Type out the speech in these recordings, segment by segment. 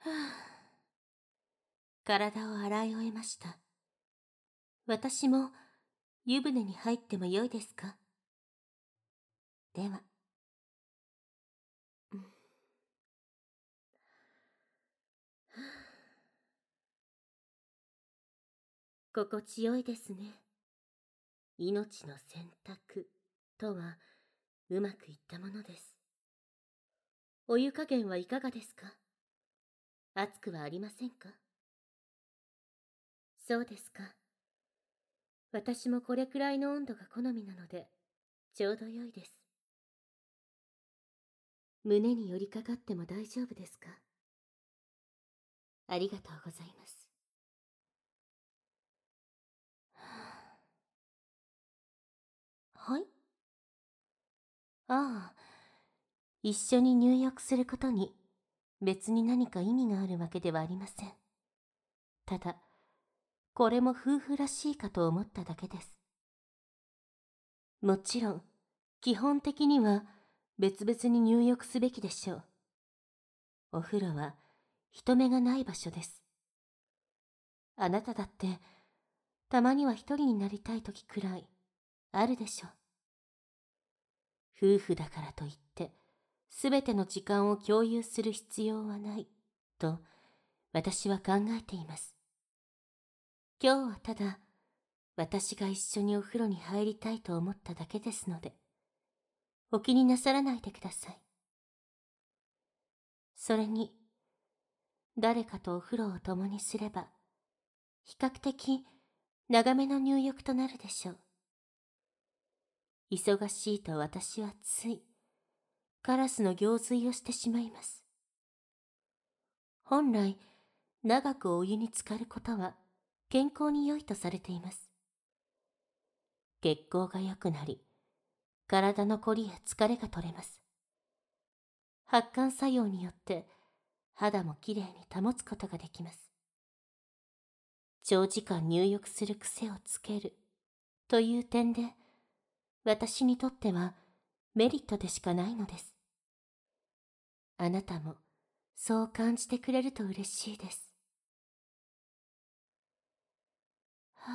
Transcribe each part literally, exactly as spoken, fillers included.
はあ、体を洗い終えました。私も湯船に入ってもよいですか？では。うん、はあ、心地よいですね。命の選択とはうまくいったものです。お湯加減はいかがですか？熱くはありませんか？そうですか。私もこれくらいの温度が好みなので、ちょうど良いです。胸に寄りかかっても大丈夫ですか？ありがとうございます。はい。ああ、一緒に入浴することに別に何か意味があるわけではありません。ただ、これも夫婦らしいかと思っただけです。もちろん、基本的には別々に入浴すべきでしょう。お風呂は人目がない場所です。あなただってたまには一人になりたい時くらいあるでしょう。夫婦だからといってすべての時間を共有する必要はないと私は考えています。今日はただ私が一緒にお風呂に入りたいと思っただけですので、お気になさらないでください。それに、誰かとお風呂を共にすれば、比較的長めの入浴となるでしょう。忙しいと私はつい、カラスの行水をしてしまいます。本来、長くお湯に浸かることは健康に良いとされています。血行が良くなり、体のこりや疲れが取れます。発汗作用によって肌もきれいに保つことができます。長時間入浴する癖をつけるという点で、私にとってはメリットでしかないのです。あなたもそう感じてくれると嬉しいです。は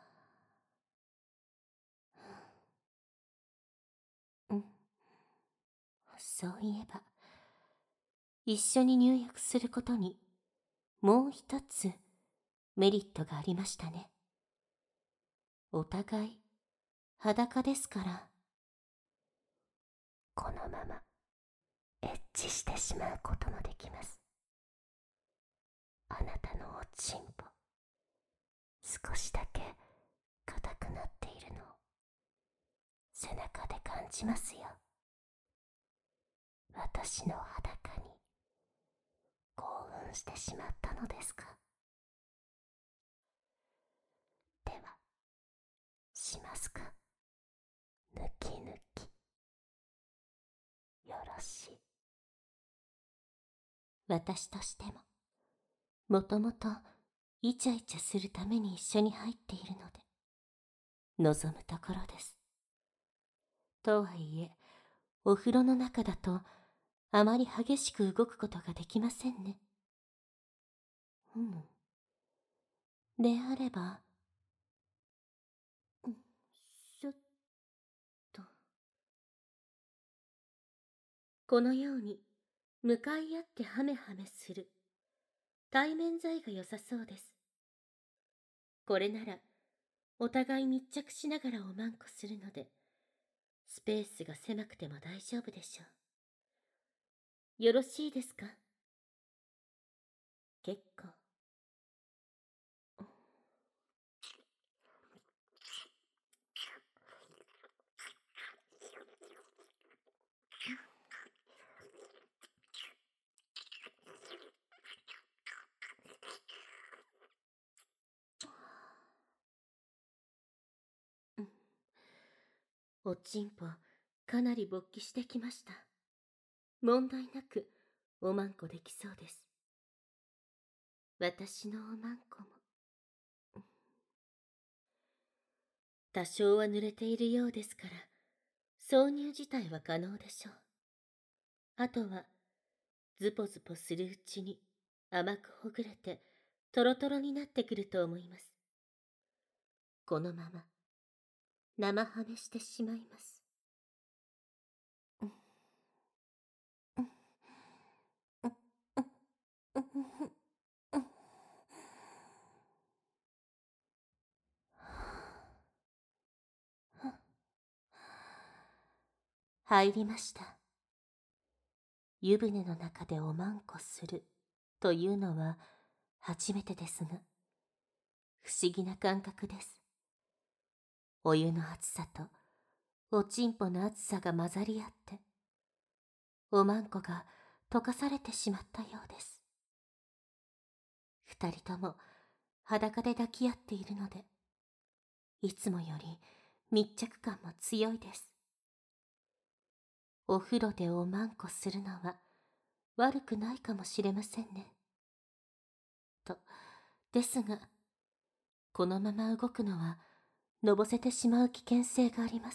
あ、うん。そういえば、一緒に入浴することにもう一つメリットがありましたね。お互い裸ですから。このままエッチしてしまうこともできます。あなたのおちんぽ、少しだけ硬くなっているのを背中で感じますよ。私の裸に興奮してしまったのですか？では、しますか？ぬきぬき。よろしい。私としても、もともとイチャイチャするために一緒に入っているので、望むところです。とはいえ、お風呂の中だと、あまり激しく動くことができませんね。うん。であれば、うん、ちょっと。このように、向かい合ってハメハメする、対面剤が良さそうです。これなら、お互い密着しながらおまんこするので、スペースが狭くても大丈夫でしょう。よろしいですか？結構。うん、おちんぽ、かなり勃起してきました。問題なく、おまんこできそうです。私のおまんこも。多少は濡れているようですから、挿入自体は可能でしょう。あとは、ズポズポするうちに甘くほぐれてトロトロになってくると思います。このまま生ハメしてしまいます。入りました。湯船の中でおまんこするというのは初めてですが、不思議な感覚です。お湯の熱さとおちんぽの熱さが混ざり合って、おまんこが溶かされてしまったようです。二人とも裸で抱き合っているので、いつもより密着感も強いです。お風呂でおまんこするのは悪くないかもしれませんね。と、ですが、このまま動くのはのぼせてしまう危険性があります。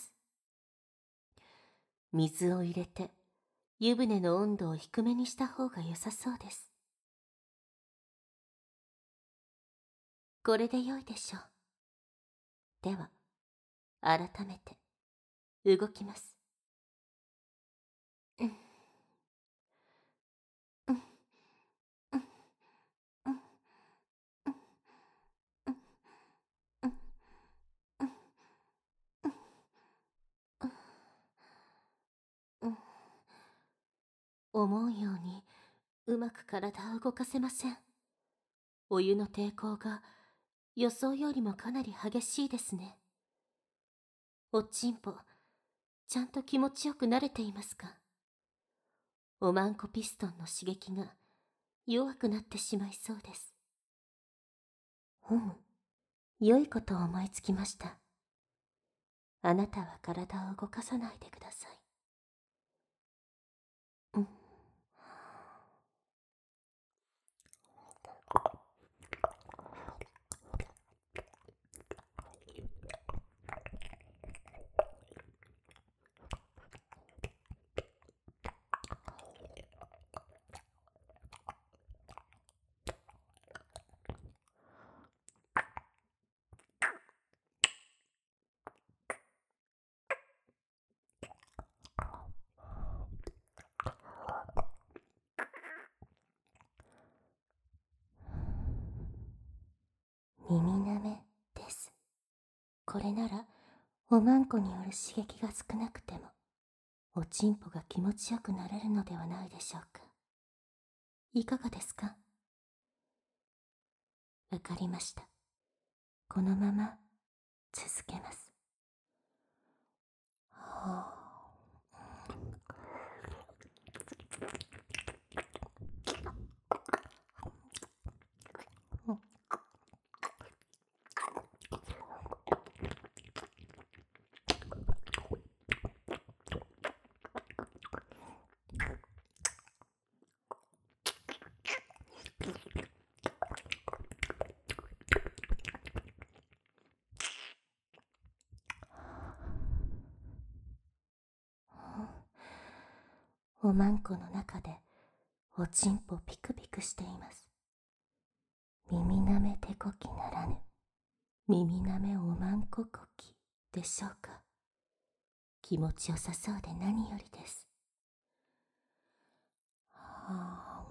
水を入れて湯船の温度を低めにした方が良さそうです。これで良いでしょう。では、改めて動きます。うん、うん、うん、うん、うん、うん、うん、うん、うん、思うようにうまく体を動かせません。お湯の抵抗が予想よりもかなり激しいですね。おちんぽ、ちゃんと気持ちよく慣れていますか？おまんこピストンの刺激が弱くなってしまいそうです。うん、良いことを思いつきました。あなたは体を動かさないでください。うん。耳なめです。これならおまんこによる刺激が少なくてもおちんぽが気持ちよくなれるのではないでしょうか。いかがですか？わかりました。このまま続けます。はあ、おまんこの中でおちんぽピクピクしています。耳なめ手こきならぬ耳なめおまんここきでしょうか。気持ちよさそうで何よりです。はあ、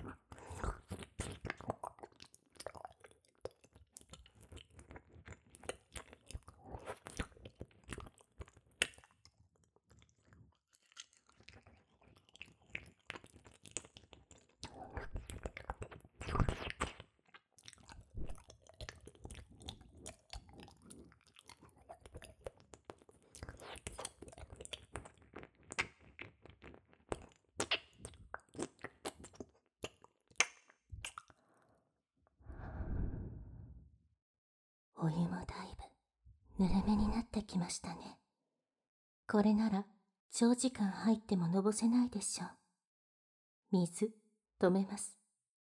お湯もだいぶぬるめになってきましたね。これなら長時間入ってものぼせないでしょう。水止めます。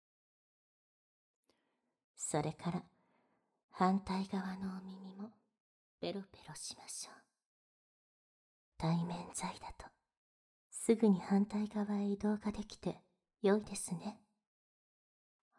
それから反対側のお耳もペロペロしましょう。対面剤だとすぐに反対側へ移動ができて良いですね。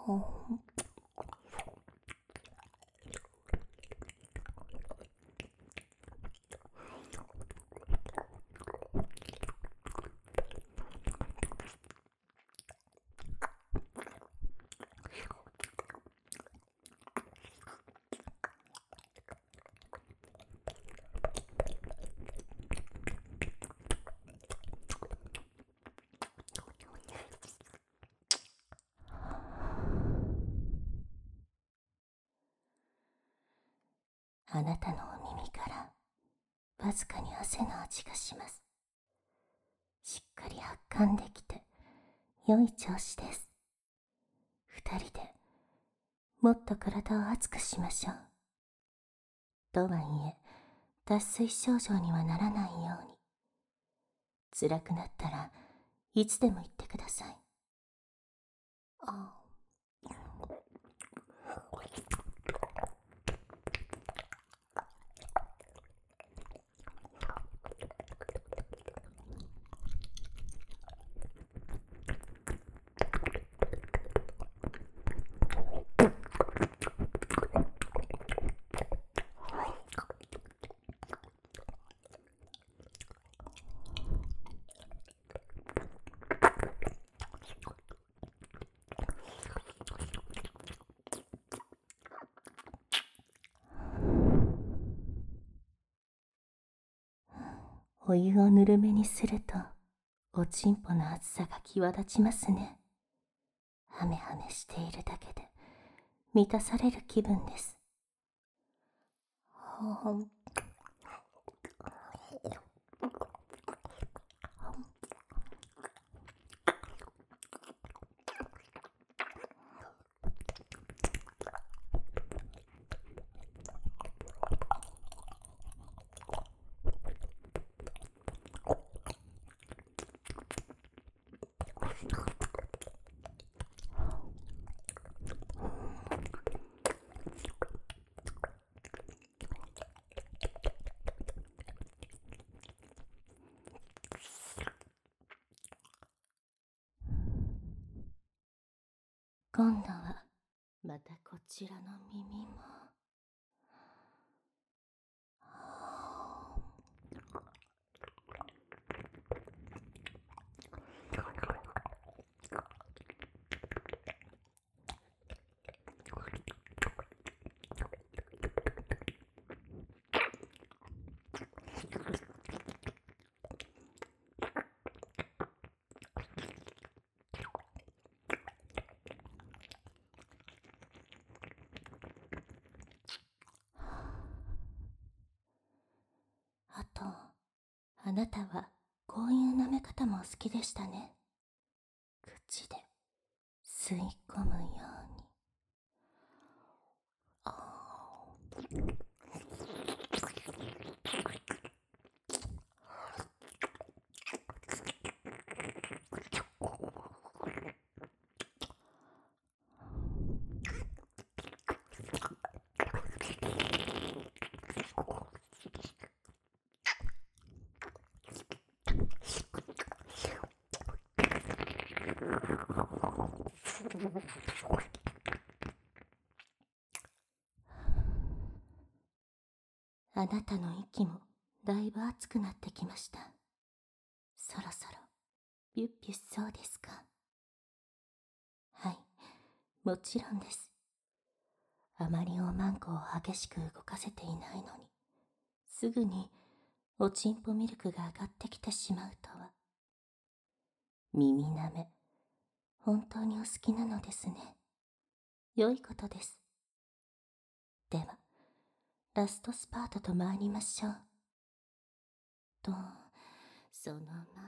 あなたのお耳からわずかに汗の味がします。しっかり発汗できて良い調子です。二人でもっと体を熱くしましょう。とはいえ脱水症状にはならないように。辛くなったらいつでも言ってください。あお湯をぬるめにするとおちんぽの熱さが際立ちますね。はめはめしているだけで満たされる気分です。今度はまたこちらの耳も。あと、あなたはこういう舐め方も好きでしたね。口で吸い込むように。あなたの息もだいぶ熱くなってきました。そろそろピュッピュしそうですか？はい、もちろんです。あまりおまんこを激しく動かせていないのに、すぐにおちんぽミルクが上がってきてしまうとは。耳なめ、本当にお好きなのですね。良いことです。では、ラストスパートと参りましょう。と、その前に。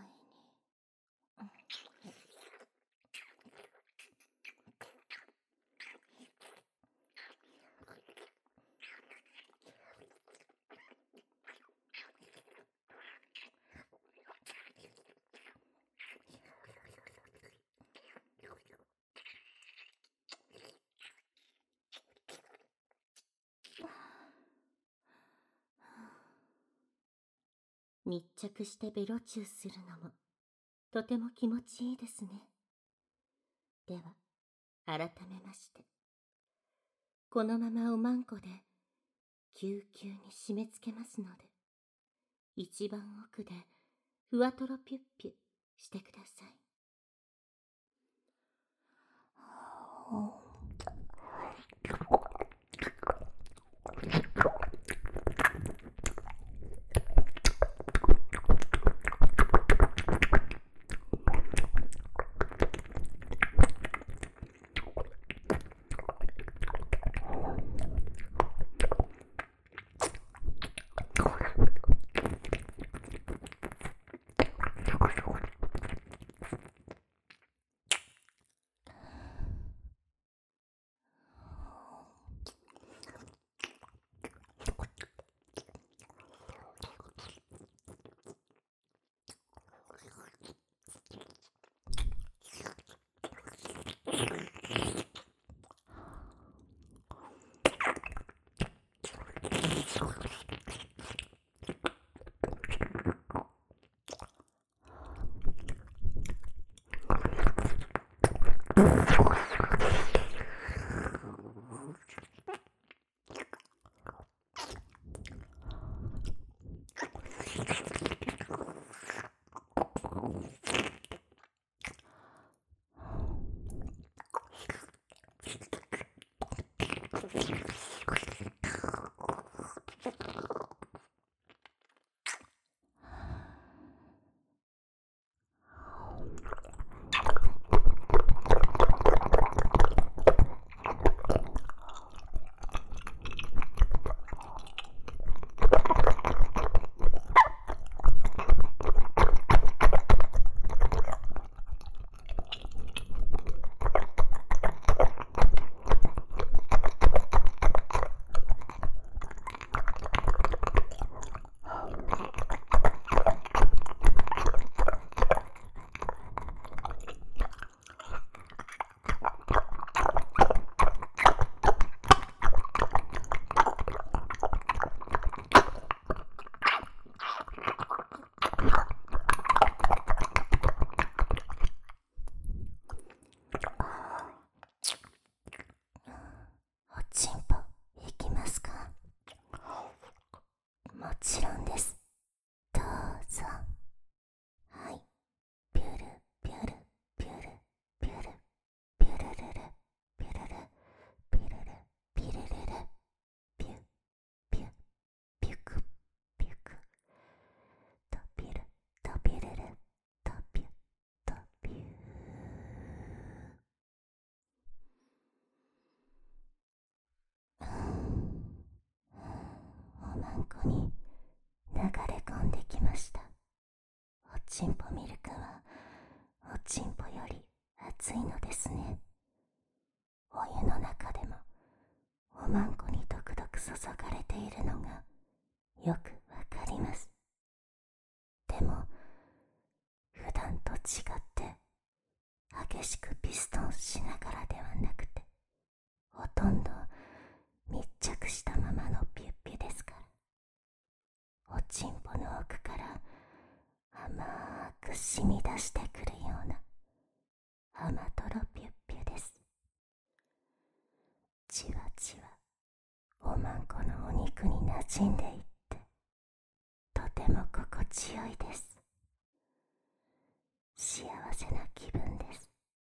密着してベロチューするのもとても気持ちいいですね。では改めまして、このままおまんこでぎゅうぎゅうに締め付けますので、一番奥でふわとろピュッピュしてください。おちんぽいきますか？もちろんです。どうぞ。はい。ピュルピュルピュルピュルピュルルルピュルルピュルルピュルルルピュピュピュクピュクとピュルとピュルルとピュとピュー。おまんこに流れ込んできました。おちんぽミルクはおちんぽより熱いのですね。お湯の中でもおまんこにドクドク注がれているのがよくわかります。でも普段と違って激しくピストンしながらではなくて、ほとんど密着したままのピュッピュですから、おちんぽの奥から甘く染み出してくるような甘とろピュッピュです。じわじわおまんこのお肉に馴染んでいってとても心地よいです。幸せな気分です。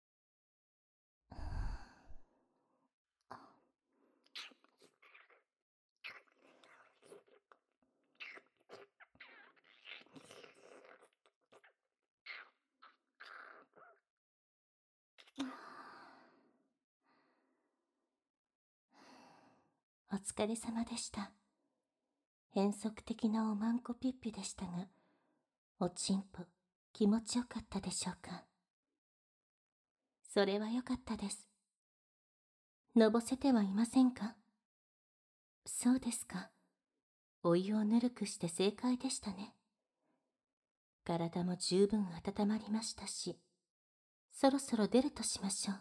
お疲れ様でした。変則的なおまんこピッピでしたが、おちんぽ気持ちよかったでしょうか？それはよかったです。のぼせてはいませんか？そうですか。お湯をぬるくして正解でしたね。体も十分温まりましたし、そろそろ出るとしましょう。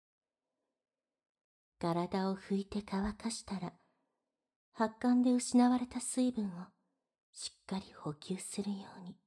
体を拭いて乾かしたら、発汗で失われた水分をしっかり補給するように。